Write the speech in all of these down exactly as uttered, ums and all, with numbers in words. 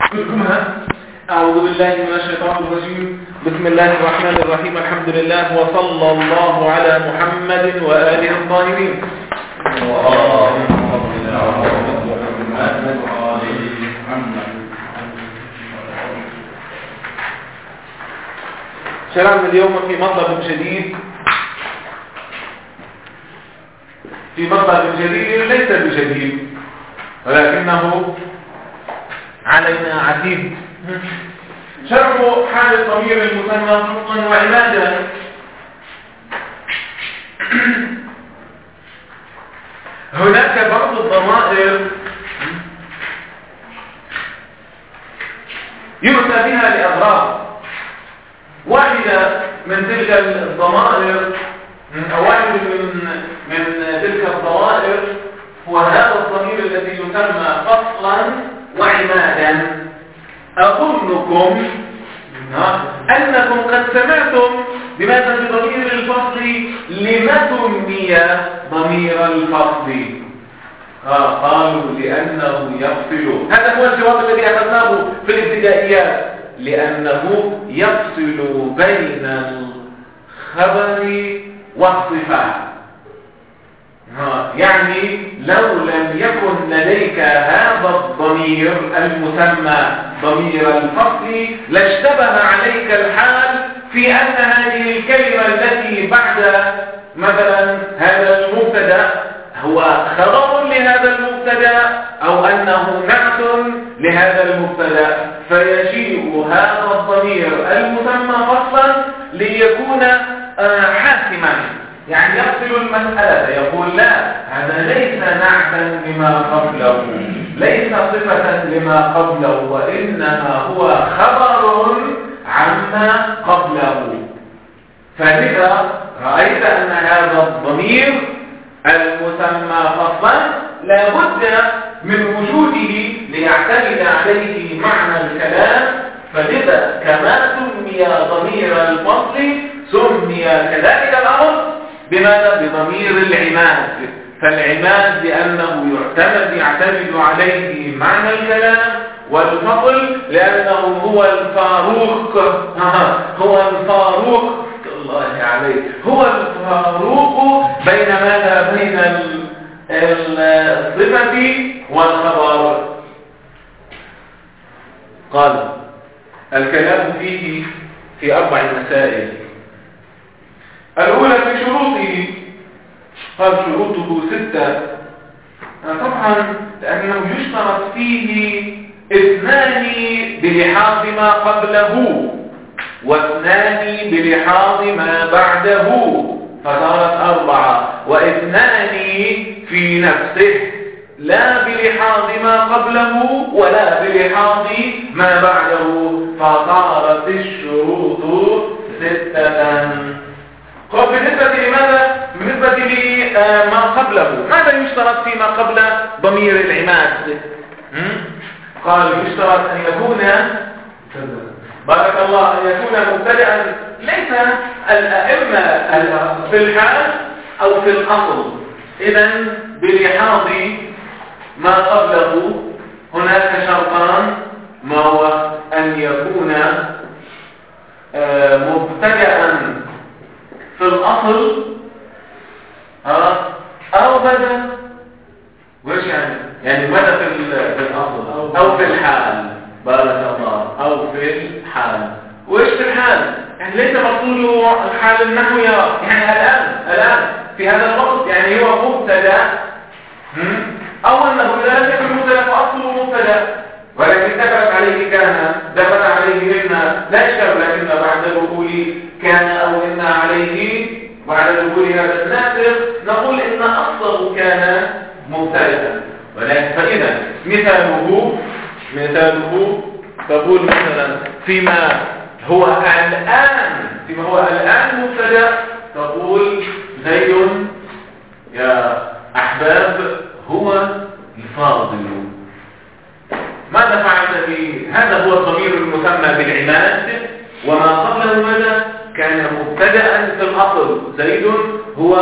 أعوذ بالله من الشيطان الرجيم. بسم الله الرحمن الرحيم. الحمد لله وصلى الله على محمد وآله الطاهرين. شرعنا اليوم في مطلب جديد في مطلب جديد ليس بجديد ولكنه علينا عتيد. شرح حال الضمير المثنى فصلا وعمادا. هناك بعض الضمائر يؤتى بها لأغراض. واحدة من تلك الضمائر أو واحد من من تلك الضمائر هو هذا الضمير الذي يسمى فصلا وعمادا. أظنكم أنكم قد سمعتم بماذا في ضمير الفصل لما سمي ضمير الفصل؟ آه قالوا لأنه يفصل. هذا هو الجواب الذي أخذناه في الابتدائيات، لأنه يفصل بين الخبر والصفة. يعني لو لم يكن لديك هذا الضمير المسمى ضمير الفصل لاشتبه عليك الحال في أن هذه الكلمة التي بعد مثلا هذا المبتدا هو خبر لهذا المبتدا أو أنه نعت لهذا المبتدا، فيجيء هذا الضمير المسمى فصلا ليكون حاسما، يعني يفصل المسألة، يقول لا هذا ليس نعتا لما قبله، ليس صفة لما قبله، وإنما هو خبر عما قبله. فلذا رأيت أن هذا الضمير المسمى فصلا لا بد من وجوده ليعتمد عليه معنى الكلام، فلذا كما سمي ضمير الفصل سمي كذلك الأمر بماذا؟ بضمير العماد. فالعماد لأنه يعتمد يعتمد عليه معنى الكلام، والفصل لأنه هو الفاروق هو الفاروق الله عليه هو الفاروق بين ماذا؟ بين الصفة والخبر. قال الكلام فيه في أربع مسائل. الأولى في شروطه، قال شروطه ستة. طبعا لأنه يشترط فيه اثنان بلحاظ ما قبله واثنان بلحاظ ما بعده، فصارت أربعة، واثنان في نفسه لا بلحاظ ما قبله ولا بلحاظ ما بعده، فصارت الشروط ستة. قال بالنسبة لماذا؟ بالنسبة لما قبله، ماذا يشترط فيما قبل ضمير العماد؟ قال يشترط أن يكون بارك الله أن يكون مبتدأ ليس الأئمة في الحال أو في الأصل. إذن بلحاظ ما قبله هناك شرطان، ما هو أن يكون مبتدأ في الأصل أو بدأ وش يعني؟ يعني بدأ في الأصل أو في الحال، بارك الله، أو في الحال. وإيش في الحال؟ يعني ليس مقصوده الحال النحوية، يعني الآن الآن في هذا الوقت، يعني هو مبتدأ أو أنه لا يكون مبتدأ فأصله مبتدأ، ولكن دخلت عليه كان، دخل عليه إن لا إشكال، لكن بعد دخول كان أو إن عليه بعد دخول هذا الناسخ نقول إن أصله كان مبتدأ. ولكن فإذا مثاله مثاله تقول مثلا فيما هو الآن فيما هو الآن مبتدأ تقول زيد يا أحباب هو الفاضل. ماذا فعلت به؟ هذا هو الضمير المسمى بالعماد، وما قبله ماذا؟ كان مبتدأ في الأصل، زيد هو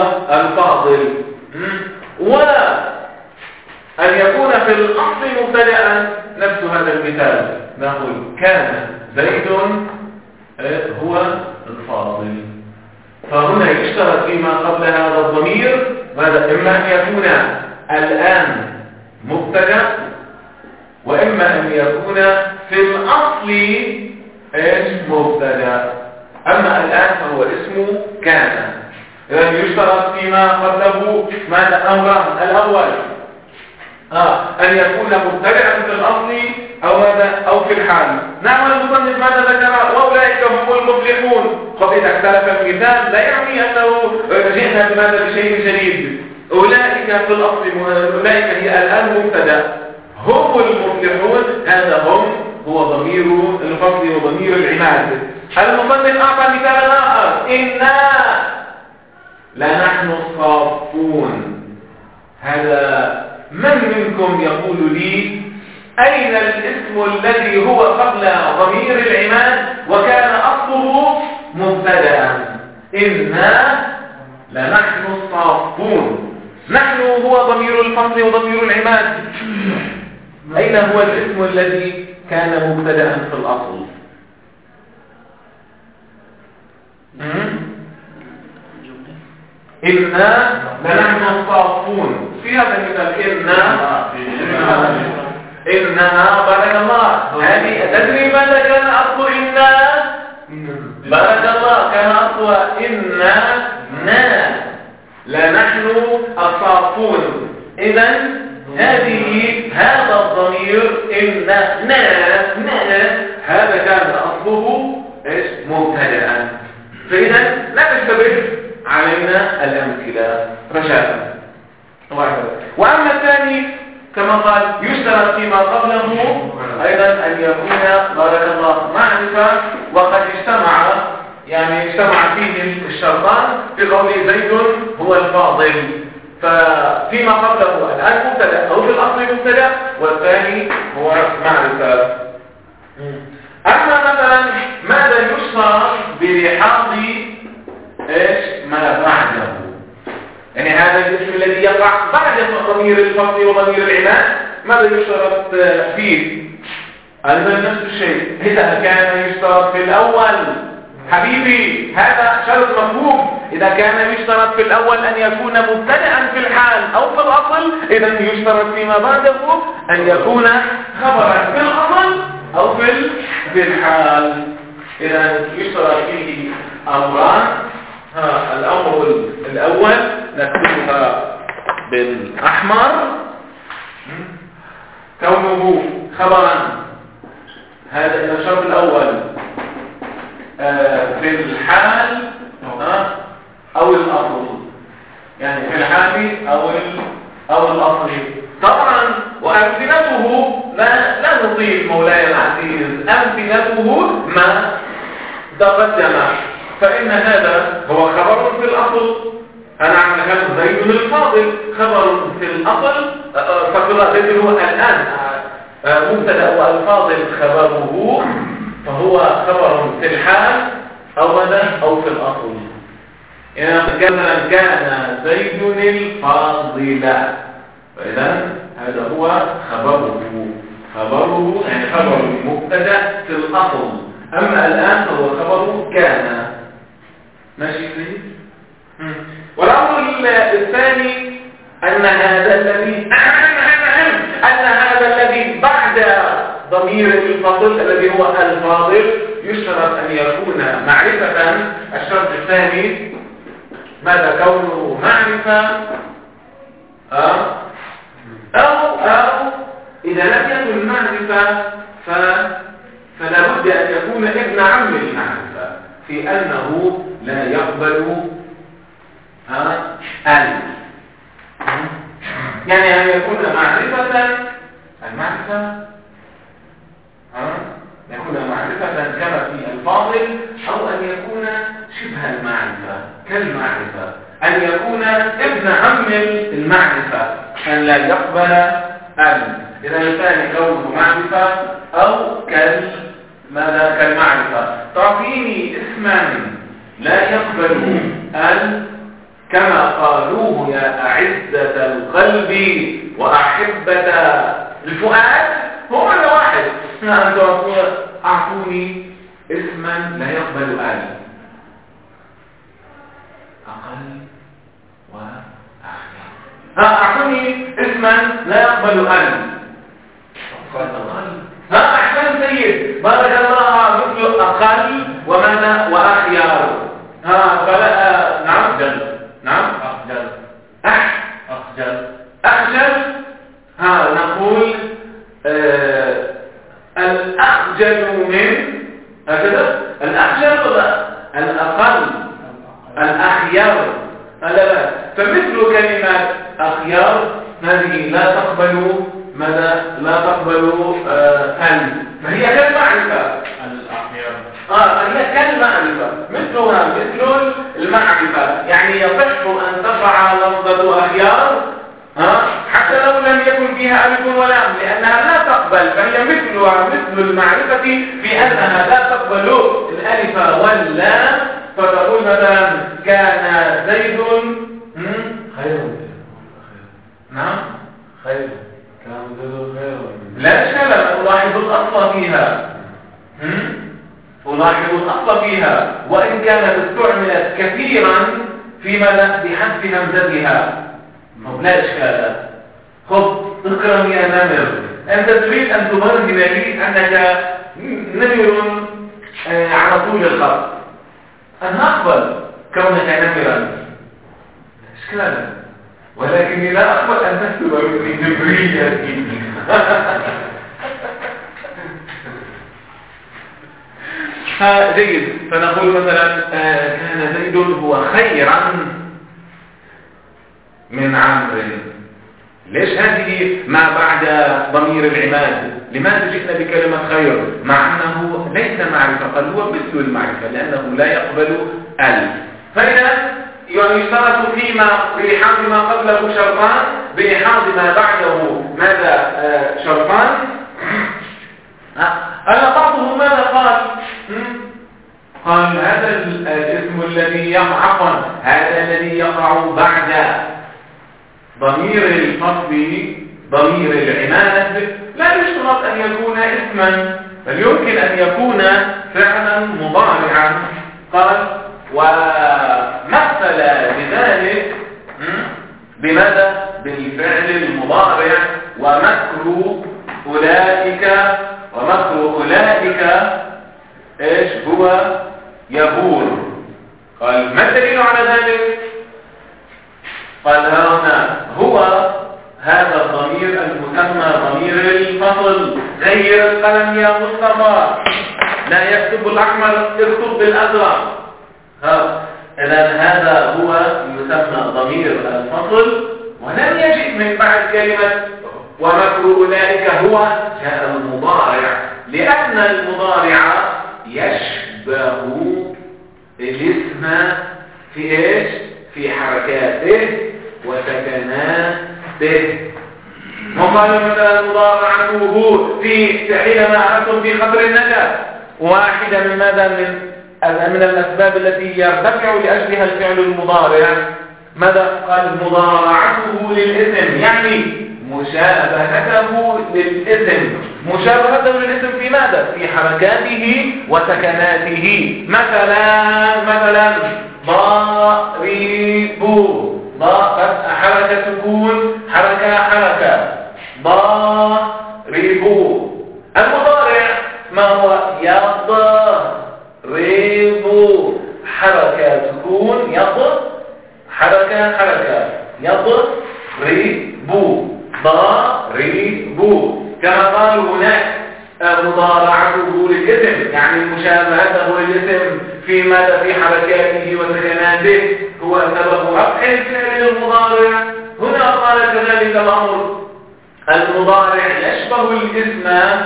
الفاضل. وأن يكون في الأصل مبتدأ نفس هذا المثال نقول كان زيد هو الفاضل. فهنا يشترط فيما قبل هذا الضمير ماذا؟ إما أن يكون الآن مبتدأ، وإما أن يكون في الأصل إيش مبتدأ. أما الآن فهو اسمه كان. إذا يشترط فيما قبله ماذا؟ أمران. الأول آه أن يكون مبتدأ في الأصل أو ماذا؟ أو في الحال. نعم المصنف ماذا ذكر؟ وأولئك هم المفلحون. فإذا اختلف المثال لا يعني أنه جئنا بماذا بشيء جديد. أولئك في الأصل أولئك هي الآن مبتدأ، هم المفلحون هذا هم هو ضمير الفصل وضمير العماد. المصنف أعطى مثالا آخر إنا لنحن الصافون. هذا من منكم يقول لي أين الاسم الذي هو قبل ضمير العماد وكان أصله مبتدأ؟ إنا لنحن الصافون. نحن هو ضمير الفصل وضمير العماد. أين هو الاسم الذي كان مبتدأ في الأصل؟ إنا لنحن الصافون. في هذا المثال إنا إنها بارك الله. هذه تدري ماذا كان أصل إنا؟ بارك الله كان أصل إنا نا لنحن الصافون. إذن هذه هذا الضمير إنا نا نا هذا كان أصله إيش مبتدأ. فإذا لا تشتبه علينا الأمثلة رشادا. وأما الثاني كما قال يشترط فيما قبله أيضا أن يكون بارك الله معرفة، وقد اجتمع يعني اجتمع فيه الشرطان في قول زيد هو الفاضل. ففيما قبله الآن مبتدأ أو في الأصل مبتدأ، والثاني هو معرفة. أما مثلا ماذا يشترط بلحاظ إيش ما بعده؟ يعني هذا الاسم الذي يقع بعد ضمير الفصل وضمير العماد ماذا يشترط فيه؟ أيضا نفس الشيء. إذا كان يشترط في الأول حبيبي هذا شرط مفهوم. إذا كان يشترط في الأول أن يكون مبتدأ في الحال أو في الأصل، إذا يشترط فيما بعده أن يكون خبرا في الأصل أو في في الحال. إذا يشترط فيه أمران. ها الأمر الأول نكتبها بالأحمر كونه خبرا. هذا الشرط الأول آه في الحال آه أو الأصل، يعني في الحال أو أو الأصل. طبعا وأمثلته لا لا نطيل مولاي العزيز، أمثلته ما تقدم. فإن هذا هو خبر في الأصل. أنا عم نقول زيد الفاضل خبر في الأصل، فقراء زيد هو الآن مبتدأ والفاضل خبره، فهو خبر في الحال أو ماذا أو في الأصل. يعني مثلا كان زيد الفاضل، فإذا هذا هو خبره خبره يعني خبر مبتدأ في الأصل. أما الآن فهو خبر كان. ماشي كده؟ والأمر الثاني أن هذا الذي أن هذا الذي بعد ضمير الفصل الذي هو الفاضل يشترط أن يكون معرفة. الشرط الثاني ماذا؟ كونه معرفة أو أو أو إذا لم يكن معرفة ف فلا بد أن يكون ابن عم المعرفة، في أنه لا يقبل ها ال يعني أن يكون معرفة المعرفة ها يكون معرفة كما في الفاضل، أو أن يكون شبه المعرفة كالمعرفة، أن يكون ابن عم المعرفة، أن لا يقبل ال. إذا الثاني كونه معرفة أو كال ماذا كالمعرفة. تعطيني اسما لا يقبل ال كما قالوه يا أعزة القلب وأحبة الفؤاد هو معنى واحد. أنتم أعطوني اسما لا يقبل ال، أقل وأخير. أعطوني اسما لا يقبل ال. ها أحسن سيد، بارك الله، مثل أقل وماذا وأخيار. ها فلا نعم أخجل. نعم أخجل. أح أخجل. أخجل. ها نقول آه الأخجل من هكذا، الأخجل ولا الأقل الأخيار. لا لا، فمثل كلمة أخيار هذه لا تقبل ماذا؟ لا تقبل آه ال، فهي كالمعرفة. الأخيار. آه هي كالمعرفة، مثلها مثل المعرفة. يعني يصح أن تقع لفظة أخيار ها حتى لو لم يكن فيها ألف ولام، لأنها لا تقبل، فهي مثلها مثل المعرفة في أنها لا تقبل الألف واللام. فتقول مثلا كان زيد خير. نعم خير. كان زيد خير. لا إشكال، ألاحظ الأصل فيها ألاحظ الأصل فيها وإن كانت استعملت كثيرا في ماذا؟ بحذف همزتها. لا إشكال. خذ اكرم يا نمر، أنت تريد أن تبرهن لي أنك نمر آه على طول الخط، أنا أقبل كونك نمرا، لا إشكال، ولكني لا أقبل أن تكتب مثلي نمريا. جيد، فنقول مثلا آه كان زيد هو خيرا من عمرو. ليش هذه ما بعد ضمير العماد؟ لماذا جئنا بكلمة خير مع أنه ليس معرفة، بل هو مثل المعرفة لأنه لا يقبل ال. فإذا يشترط فيما بلحاظ ما قبله شرطان، بلحاظ ما بعده ماذا آه شرطان. ألا بعضهم ماذا قال؟ قال هذا الاسم الذي يقع هذا الذي يقع بعد ضمير الفصل ضمير العماد لا يشترط أن يكون اسما، بل يمكن أن يكون فعلا مضارعا. قال ومثل بذلك بماذا؟ بالفعل المضارع. ومكر أولئك ومكر أولئك إيش هو؟ يبور. قال ما الدليل على ذلك؟ قال هنا هو هذا الضمير المسمى ضمير الفصل. غير القلم يا مصطفى، لا يكتب الأحمر اكتب بالأزرق. إذا هذا هو يسمى ضمير الفصل، ولم يجئ من بعد كلمة ومكر أولئك هو جاء المضارع، لأن المضارع يشبه الاسم في إيش؟ في حركاته وسكناته. وقال مثلا مضارعته في حينما أخذتم في خبر النجاة واحدة من ماذا؟ من من الأسباب التي يرتفع لأجلها الفعل المضارع. ماذا قال؟ مضارعته للاسم، يعني مشابهته للاسم. مشابهته للاسم في ماذا؟ في حركاته وسكناته. مثلا مثلا ضارب، ضاء حركة سكون حركة حركة ضارب. المضارع ما هو؟ يضرب، حركة سكون يضرب حركة حركة يضرب ضارب. كما قالوا هناك مضارعته للاسم، يعني مشابهته للاسم في ماذا؟ في حركاته وسكناته هو سبب رفع الفعل المضارع. هنا قال كذلك الأمر المضارع يشبه الاسم،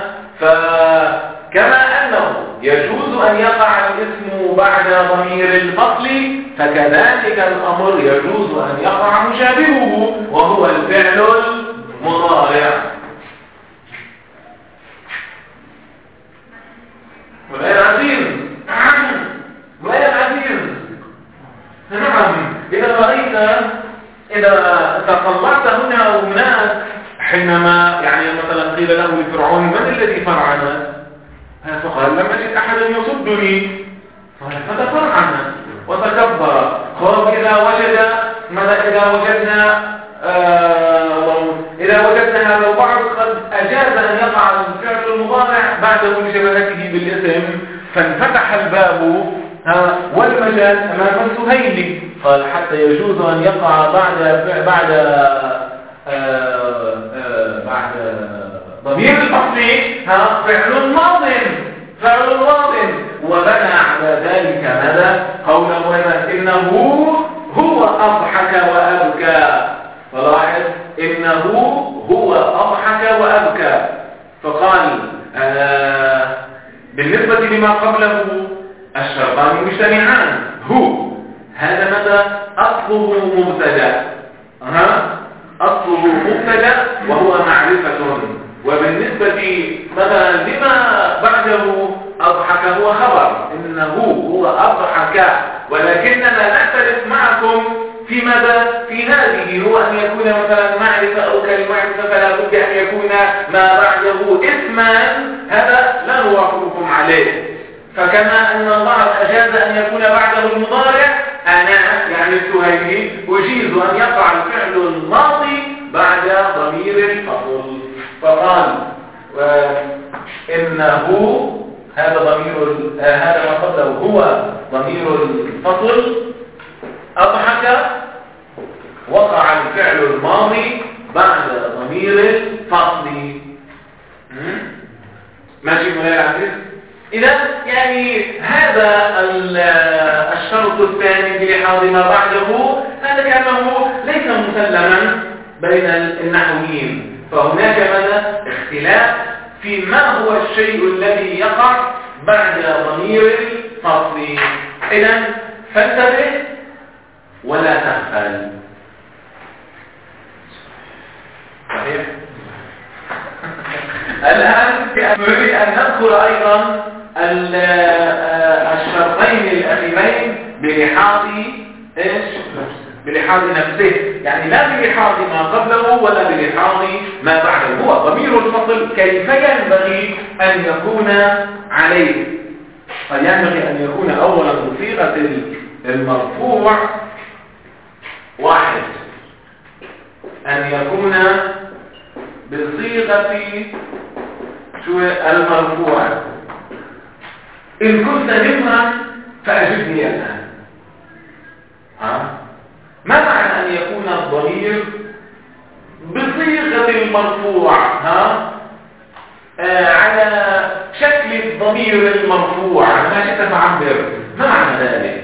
فكما أنه يجوز أن يقع الاسم بعد ضمير الفصل، فكذلك الأمر يجوز أن يقع مشابهه وهو الفعل المضارع. والآن عزيز والآن عزيز نعم. إذا رأيت إذا تطلعت هنا أو هناك حينما يعني مثلا قيل له لفرعون من الذي فرعنا؟ فقال لم أجد أحد يصدني. قال فتفرعنا وتكبر. قال إذا وجد ماذا إذا وجدنا آه إذا وجدنا هذا البعض قد أجاز أن يقع الفعل المضارع بعده لشبهته بالاسم، فانفتح الباب والمجال أمام السهيلي. قال حتى يجوز أن يقع بعد بعد آه آه بعد ضمير الفصل فعل ماض فعل ماض، وبنى على ذلك ماذا؟ قوله إنه هو أضحك وأبكى. فلاحظ إنه هو أضحك وأبكى. فقال آه بالنسبة لما قبله الشرطان مجتمعان. هو هذا ماذا؟ أصله مبتدأ ها أصله مبتدأ وهو معرفة، وبالنسبة مثلا لما بعده أضحك هو خبر، إنه هو أضحك. ولكننا نختلف معكم في ماذا؟ في هذه هو أن يكون مثلا معرفة أو كالمعرفة فلا بد أن يكون ما بعده اسما، هذا لا نوافقكم عليه. فكما أن الله أجاز أن يكون بعده المضارع، أنا يعني السهيلي أجيز أن يقع الفعل الماضي بعد ضمير الفصل. فقال إنه هذا ضمير هذا ما قبله هو ضمير الفصل. أضحك وقع الفعل الماضي بعد ضمير الفصل. ماشي مولاي العزيز؟ إذا يعني هذا الشرط الثاني بلحاظ ما بعده هذا كأنه ليس مسلما بين النحويين، فهناك ماذا؟ اختلاف في ما هو الشيء الذي يقع بعد ضمير الفصل. إذن فانتبه ولا تغفل. صحيح؟ الآن نريد أن نذكر أيضا الشرطين الأخيرين بلحاظ إيش؟ بلحاظ نفسه، يعني لا بلحاظ ما قبله ولا بلحاظ ما بعده. هو ضمير الفصل كيف ينبغي أن يكون عليه؟ فينبغي أن يكون أولا بصيغة المرفوع واحد، أن يكون بصيغة شو المرفوع. إن كنت نمرا فأجبني الآن. ها؟ ما معنى أن يكون الضمير بصيغة المرفوع ها؟ آه على شكل الضمير المرفوع ما شئت تعبر، ما معنى ذلك؟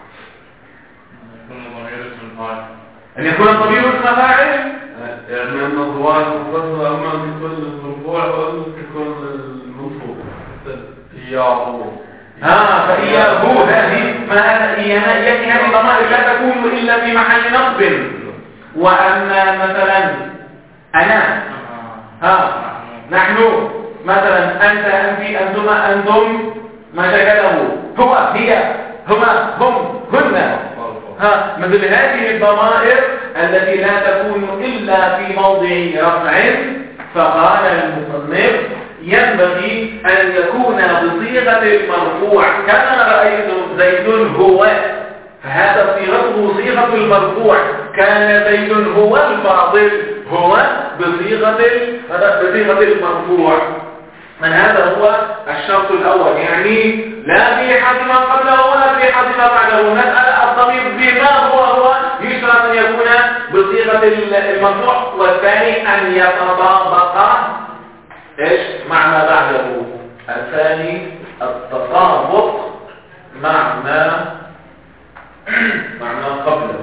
أن يكون الضمير اسم فاعل، يعني أن الضوائف مفصلة أما تكون المرفوع وأن تكون المنصوب. إياه ها فإياه هذه ما هذا إيانا يعني هذه ضمائر لا تكون إلا في محل نصب. وأما مثلا أنا ها نحن مثلا أنت أنت أنتما أنتم ما شكله هو هي هما هم هن، ها مثل هذه الضمائر التي لا تكون إلا في موضع رفع. فقال المصنف ينبغي أن يكون بصيغة المرفوع كما رأيتم زيد هو، فهذا صيغته صيغة المرفوع. كان زيد هو الفاضل، هو بصيغة بصيغة المرفوع. من هذا هو الشرط الأول، يعني لا في حد ما قبله ولا في حد ما بعده. نسأل الضمير بما هو هو يشرط أن يكون بصيغة المرفوع، والثاني أن يتطابق إيش مع ما بعده. الثاني التطابق مع ما مع ما قبله،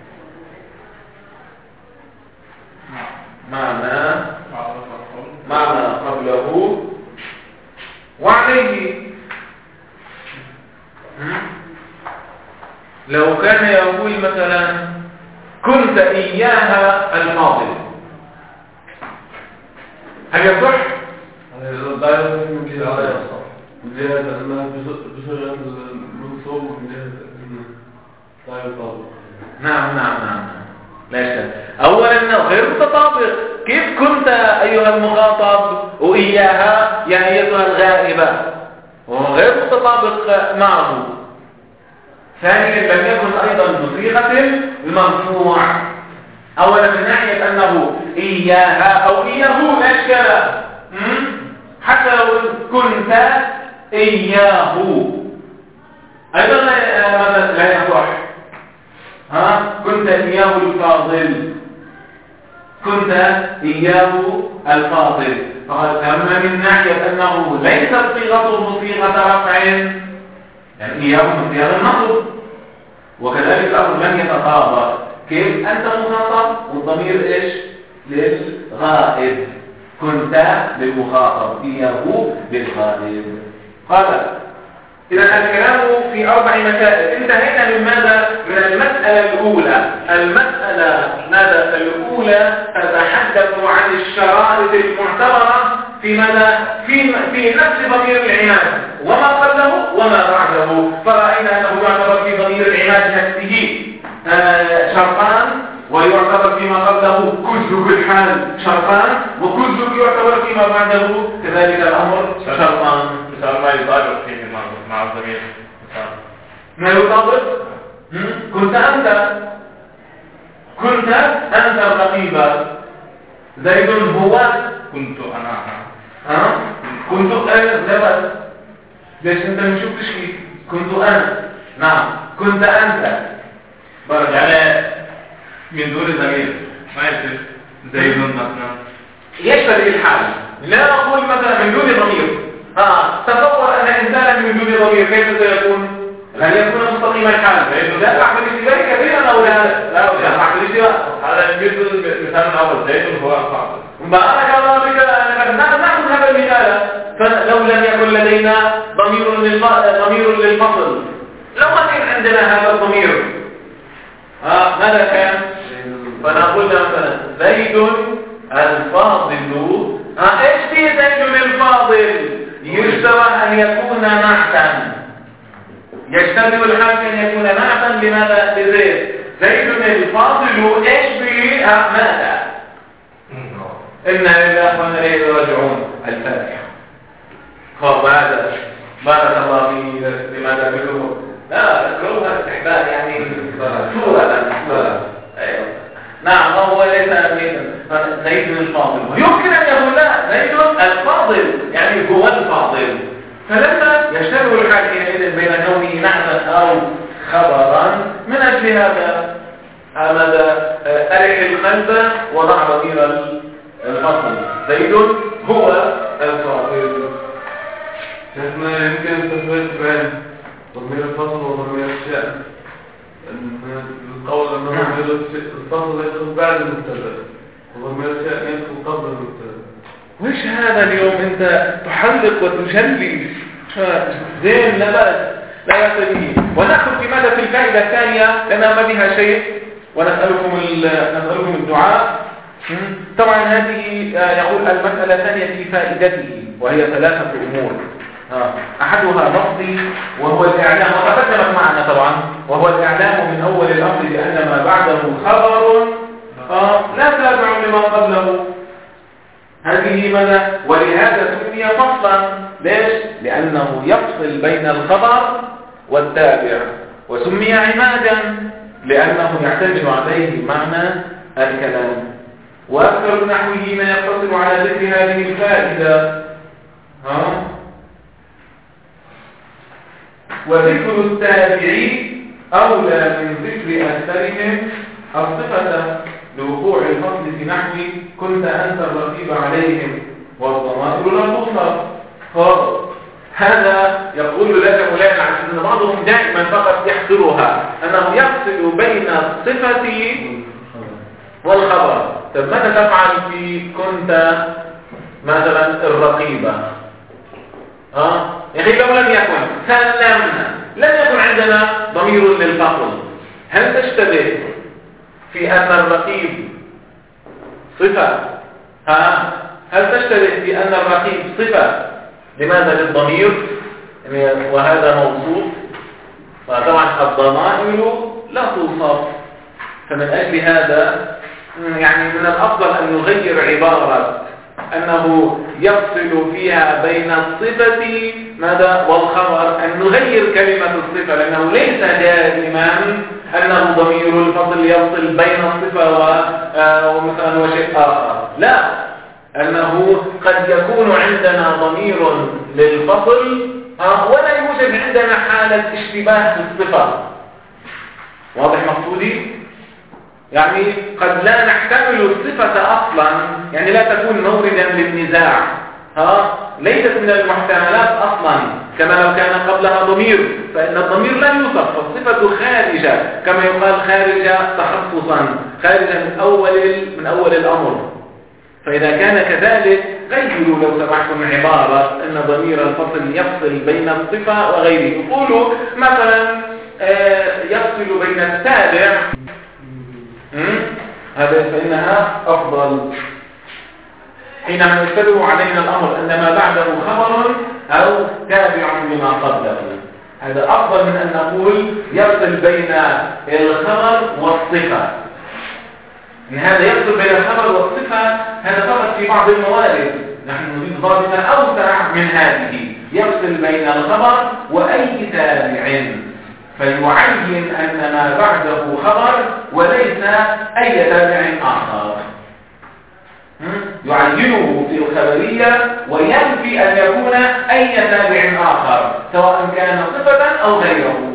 مع ما مع ما قبله. وعليه لو كان يقول مثلا كنت إياها الماضي، هل يصح؟ لا يصح من جهة لا يصح من جهة أنها بصيغة المنصوب من جهة لا يطابق. نعم نعم نعم لا شك. أولا أنه غير متطابق، كيف كنت أيها المخاطب وإياها يعني أيتها الغائبة وغير متطابق معه. ثانيا لم يكن أيضا بصيغة المرفوع. أولا من ناحية أنه إياها أو إياه لا إشكال، حتى لو كنت إياه أيضا لا لا يصح. ها كنت إياه الفاضل، كنت إياه الفاضل. قال أما من ناحية أنه ليس صيغته صيغة رفع يعني إياه من صيغة النصب، وكذلك الأمر لم يتطابق. كيف أنت مخاطب والضمير إيش للغائب، كنت للمخاطب إياه للغائب. قال إذا الكلام في أربع مسائل. انتهينا من ماذا؟ من المسألة الأولى. المسألة ماذا الأولى تتحدث عن الشرائط المعتبرة في ماذا؟ في في نفس ضمير العماد وما قبله وما بعده. فرأينا أنه يعتبر في ضمير العماد نفسه آه شرطان، ويعتبر فيما قبله كل كل حال شرطان، وكل يعتبر فيما بعده كذلك الأمر شرطان. مثال ما يطابق فيه مع الضمير، ما يطابق كنت أنت كنت أنت الرقيبة، زيد هو كنت أنا ها كنت أنا لا بس ليش أنت ما شفتش كيف كنت أنا. نعم كنت أنت يعني من دون ضمير ما يصير زيد مثلا يشتري الحال. لا أقول مثلا من دون ضمير. ها تصور أن إنسانا من دون ضمير كيف سيكون؟ هل يكون مستقيم الحال؟ لا تحمل الاشتباه كثيرا أو لا؟ لا تحمل الاشتباه. هذا مثل مثال الأول زيد هو الفاضل. بارك الله بك. نأخذ هذا المثال. فلو لم يكن لدينا ضمير ضمير للفصل، لو ما كان عندنا هذا الضمير ها ماذا كان؟ فنقول مثلا زيد الفاضل. ها ايش في زيد الفاضل؟ يشترى أن يكون نعتا، يشتري الحال أن يكون نعتا لماذا؟ لزيد. زيد الفاضل ايش به؟ ماذا؟ إنا لله وإنا إليه راجعون. الفاتحة. خب هذا بارك الله فيه. لماذا بكره؟ لا بكره استحباب يعني صورة صورة. أيوة نعم هو ليس زيد الفاضل، ويمكن أن يقول لا زيد الفاضل يعني هو الفاضل. فلما يشتبه الحال حينئذ بين كونه نعتا أو خبرا، من أجل هذا هذا أرح القلب وضع ضمير الفصل. زيد هو الفاضل. شيخنا يمكن التفريق بين ضمير الفصل وضمير الشأن. القول أنه ضمير الفصل يدخل بعد المبتدأ وضمير الشأن يدخل قبل المبتدأ. وش هذا اليوم أنت تحلق وتجلي زين؟ لا بأس لا يأتي به. ونأخذ في ماذا في الفائدة الثانية لأنها ما بها شيء، ونسألكم نسألكم الدعاء. طبعا هذه يقول المسألة الثانية في فائدته، وهي ثلاثة أمور. أحدها نصي وهو الإعلام، وتقدمت معنا طبعا، وهو الإعلام من أول الأمر بأن ما بعده خبر لا تابع لما قبله. هذه ماذا؟ ولهذا سمي فصلا. ليش؟ لأنه يفصل بين الخبر والتابع. وسمي عمادا لأنه يعتمد عليه معنى الكلام. وأكثر نحوه ما يقتصر على ذكر هذه الفائدة. ها؟ وذكر التابع أولى من ذكر أكثرهم الصفة لوقوع الفصل في نحو كنت أنت الرقيب عليهم والضمائر لا توصف. هذا يقول لك مولانا عن بعضهم دائما فقط يحصرها أنه يفصل بين الصفة والخبر. طب ماذا تفعل في كنت مثلا الرقيبة؟ ها يعني لو لم يكن سلمنا لم يكن عندنا ضمير للفصل، هل تشتبه في أن الرقيب صفة؟ ها هل تشتبه في أن الرقيب صفة؟ لماذا للضمير؟ يعني وهذا موصوف، فطبعا الضمائر لا توصف. فمن أجل هذا يعني من الأفضل أن نغير عبارة أنه يفصل فيها بين الصفة ماذا والخبر، أن نغير كلمة الصفة، لأنه ليس دائما أنه ضمير الفصل يفصل بين الصفة ومثلا وشيء آخر، لا، أنه قد يكون عندنا ضمير للفصل ولا يوجد عندنا حالة اشتباه في الصفة. واضح مقصودي؟ يعني قد لا نحتمل الصفة أصلا، يعني لا تكون موردا للنزاع، ها ليست من المحتملات أصلا، كما لو كان قبلها ضمير، فإن الضمير لا يوصف، فالصفة خارجة كما يقال خارجة تخصصا، خارجة من أول من أول الأمر. فإذا كان كذلك غيروا لو سمحتم عبارة أن ضمير الفصل يفصل بين الصفة وغيره، يقولوا مثلا يفصل بين التابع، هذا فإنها أفضل حينما يشتبه علينا الأمر أن ما بعده خبر أو تابع لما قبله. هذا أفضل من أن نقول يفصل بين الخبر والصفة. إن هذا يفصل بين الخبر والصفة هذا فقط في بعض الموارد، نحن نريد ضابطا أوسع من هذه، يفصل بين الخبر وأي تابع، فيعين أن ما بعده خبر وليس أي تابع آخر، يعينه في الخبرية وينفي أن يكون أي تابع آخر سواء كان صفة أو غيره.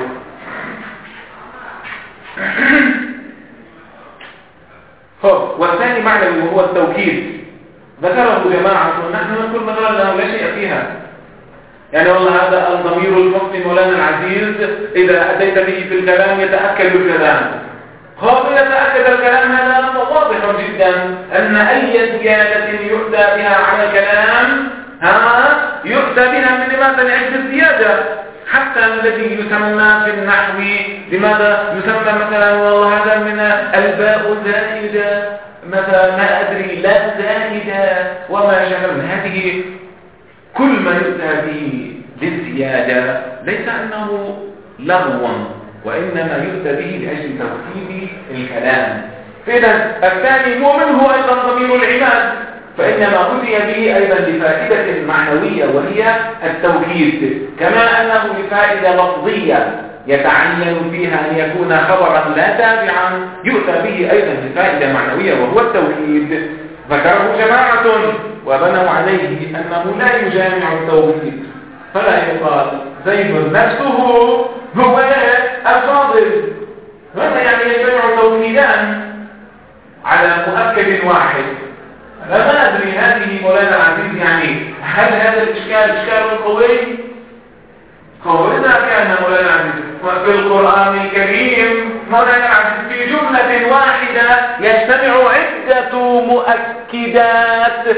والثاني معنى وهو التوكيد، ذكره جماعة ونحن نقول مثلا أنه لا شيء فيها، يعني والله هذا الضمير الفصل مولانا العزيز إذا أتيت به في الكلام يتأكد الكلام، هو يتأكد الكلام هذا واضح جدا أن أي زيادة يؤتى بها على الكلام ها يؤتى بها من لماذا لعد الزيادة، حتى الذي يسمى في النحو لماذا يسمى مثلا والله هذا من الباء زائدة مثلا ما أدري لا زائدة وما شابه من هذه، كل ما يؤتى به للزيادة ليس أنه لغو وإنما يؤتى به لأجل توكيد الكلام. فإذا الثاني هو منه أيضا ضمير العماد، فإنما أتي به أيضا لفائدة معنوية وهي التوكيد، كما أنه لفائدة لفظية يتعين فيها أن يكون خبرا لا تابعا، يؤتى به أيضا لفائدة معنوية وهو التوكيد. ذكره جماعة وبنوا عليه أنه لا يجامع التوكيد، فلا يقال زيد نفسه هو الفاضل، ماذا يعني يجمع توكيدان على مؤكد واحد؟ أنا ما أدري هذه مولانا العزيز يعني هل هذا الإشكال إشكال قوي؟ قوي إذا كان مولانا العزيز في القرآن الكريم مولانا العزيز في جملة واحدة يجتمع عدة مؤكدات.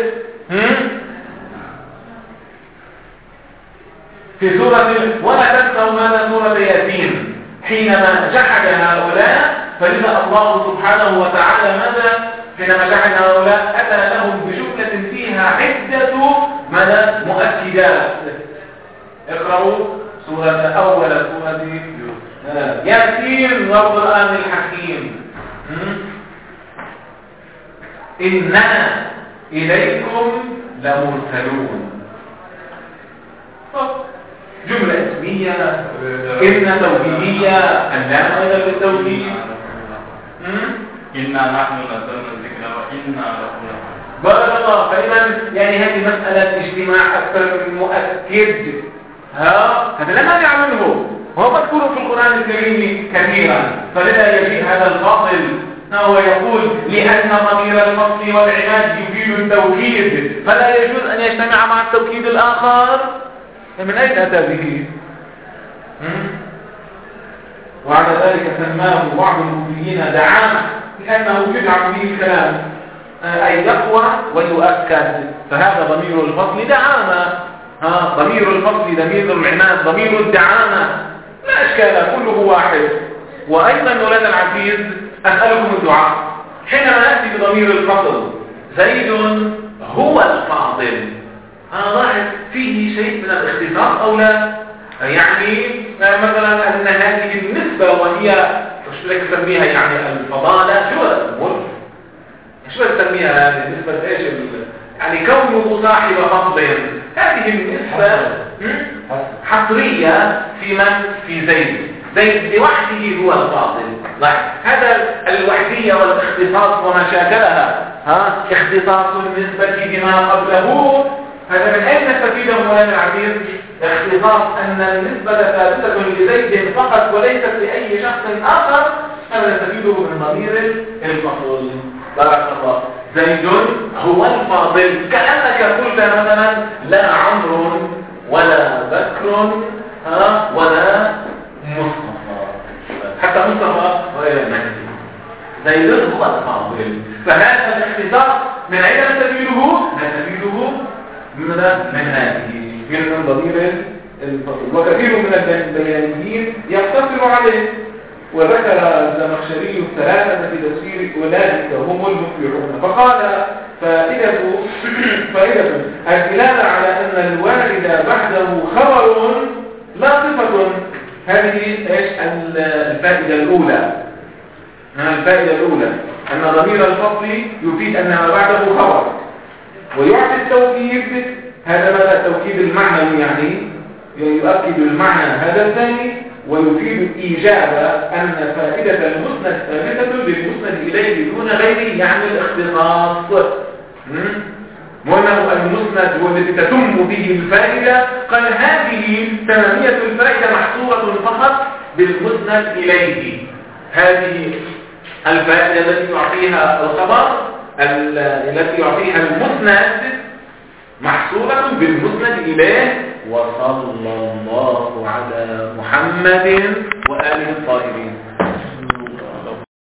في سورة ولا تنسوا ماذا سورة ياسين حينما جحد هؤلاء، فلذا الله سبحانه وتعالى ماذا حينما جحد هؤلاء أتى لهم بجملة فيها عدة ماذا مؤكدات. اقرأوا سورة أول سورة ياسين والقرآن الحكيم، إنا إليكم لمرسلون، جملة اسمية إن توكيدية اللام أيضا للتوكيد، إنا نحن نزلنا الذكر وإنا له لحافظون. بارك الله. فإذا يعني هذه مسألة اجتماع أكثر من مؤكد، ها هذا لا مانع منه، هو مذكور في القرآن الكريم كثيرا، فلذا يجيء هذا الفاصل هو يقول لأن ضمير الفصل والعماد يفيد التوكيد فلا يجوز أن يجتمع مع التوكيد الآخر. من أين أتى به؟ وعلى ذلك سماه بعض الكوفيين دعامة لأنه يجعل فيه الكلام أي يقوى ويؤكد، فهذا ضمير الفصل دعامة، ها ضمير الفصل ضمير العماد ضمير الدعامة لا إشكال كله واحد. وأيضا مولانا العزيز أسألكم الدعاء حينما نأتي بضمير الفصل زيد هو الفاضل، أنا لاحظ فيه شيء من الاختصاص أو لا؟ يعني مثلا أن هذه النسبة وهي مش لك تسميها يعني الفضالة شو الملك شو بنسميها هذه نسبة ايش يعني كونه صاحب فضل؟ هذه النسبة حصرية في من؟ في زيد. زيد لوحده هو الفاضل. هذا الوحدية والاختصاص وما شاكلها ها اختصاص النسبة بما قبله. هذا من أين نستفيده مولانا العبير؟ اختصاص أن النسبة ثابتة لزيد فقط وليست لأي شخص آخر. هذا نستفيده من ضمير الفصل. بارك الله. زيد هو الفاضل، كأنك قلت مثلا لا عمرو ولا بكر ها ولا مصطفى، حتى مصطفى غير المهدي. زيد هو الفاضل. فهذا الاختصاص من أين نستفيده؟ نستفيده من من هذه من ضمير الفصل. وكثير من البيانيين يقتصر عليه. وذكر الزمخشري الثلاثة في تفسير أولئك هم المفلحون، فقال فائدة فائدة الدلالة على أن الوارد بعده خبر لا صفة. هذه ايش الفائدة الأولى؟ الفائدة الأولى أن ضمير الفصل يفيد أن ما بعده خبر، ويعطي التوكيد. هذا ماذا التوكيد المعنوي يعني يؤكد المعنى هذا الثاني، ويفيد الإيجاب أن فائدة المسند ثابتة بالمسند إليه دون غيره، يعني الاختصاص. وأنه المسند هو الذي تتم به الفائدة. قال هذه تمامية الفائدة محصورة فقط بالمسند إليه. هذه الفائدة التي يعطيها الخبر التي يعطيها المسند محصورة بالمسند إليه. وصلى الله على محمد وآله الطاهرين.